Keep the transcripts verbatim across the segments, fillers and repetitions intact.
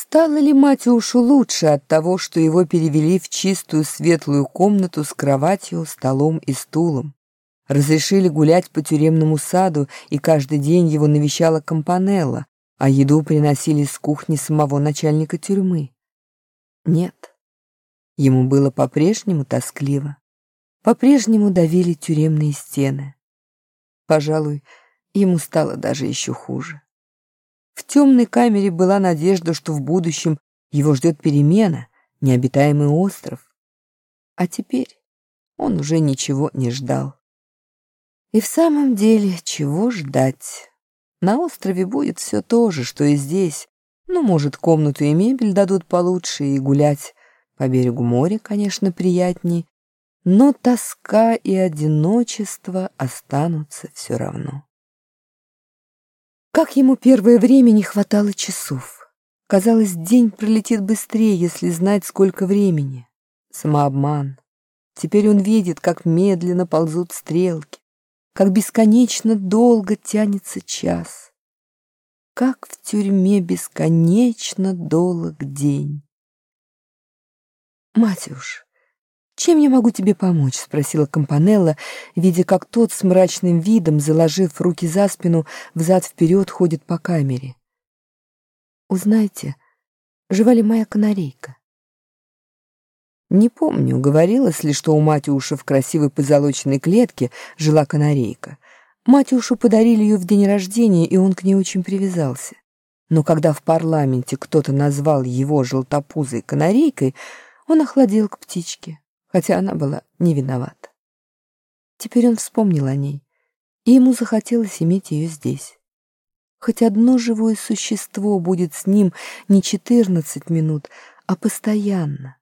Стало ли Матюшу лучше от того, что его перевели в чистую светлую комнату с кроватью, столом и стулом? Разрешили гулять по тюремному саду, и каждый день его навещала Кампанелла, а еду приносили с кухни самого начальника тюрьмы? Нет. Ему было по-прежнему тоскливо. По-прежнему давили тюремные стены. Пожалуй, ему стало даже еще хуже. В темной камере была надежда, что в будущем его ждет перемена, необитаемый остров. А теперь он уже ничего не ждал. И в самом деле, чего ждать? На острове будет все то же, что и здесь. Ну, может, комнату и мебель дадут получше, и гулять по берегу моря, конечно, приятней, но тоска и одиночество останутся все равно. Как ему первое время не хватало часов. Казалось, день пролетит быстрее, если знать, сколько времени. Самообман. Теперь он видит, как медленно ползут стрелки, как бесконечно долго тянется час, как в тюрьме бесконечно долг день. «Матюш, чем я могу тебе помочь?» — спросила Кампанелла, видя, как тот с мрачным видом, заложив руки за спину, взад-вперед ходит по камере. «Узнайте, жива ли моя канарейка?» Не помню, говорилось ли, что у Матюша в красивой позолоченной клетке жила канарейка. Матюшу подарили ее в день рождения, и он к ней очень привязался. Но когда в парламенте кто-то назвал его желтопузой канарейкой, он охладел к птичке, хотя она была не виновата. Теперь он вспомнил о ней, и ему захотелось иметь ее здесь. Хоть одно живое существо будет с ним не четырнадцать минут, а постоянно.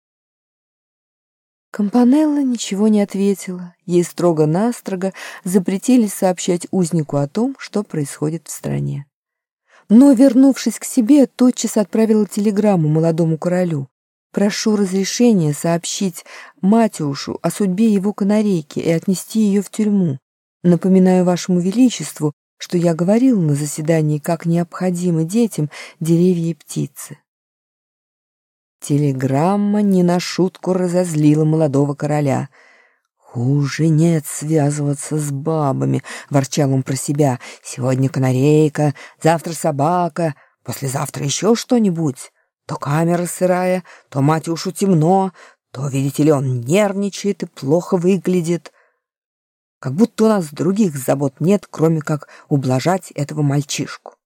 Кампанелла ничего не ответила. Ей строго-настрого запретили сообщать узнику о том, что происходит в стране. Но, вернувшись к себе, тотчас отправила телеграмму молодому королю. «Прошу разрешения сообщить Матюшу о судьбе его канарейки и отнести ее в тюрьму. Напоминаю вашему величеству, что я говорил на заседании, как необходимы детям деревья и птицы». Телеграмма не на шутку разозлила молодого короля. «Хуже нет связываться с бабами», — ворчал он про себя. «Сегодня канарейка, завтра собака, послезавтра еще что-нибудь. То камера сырая, то Матюшу темно, то, видите ли, он нервничает и плохо выглядит. Как будто у нас других забот нет, кроме как ублажать этого мальчишку».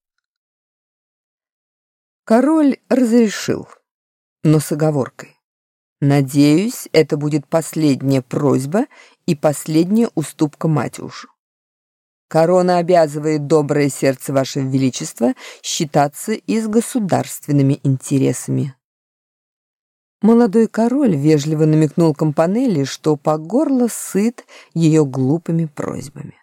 Король разрешил, но с оговоркой. «Надеюсь, это будет последняя просьба и последняя уступка Матюшу. Корона обязывает доброе сердце Ваше Величество считаться и с государственными интересами». Молодой король вежливо намекнул Кампанелле, что по горло сыт ее глупыми просьбами.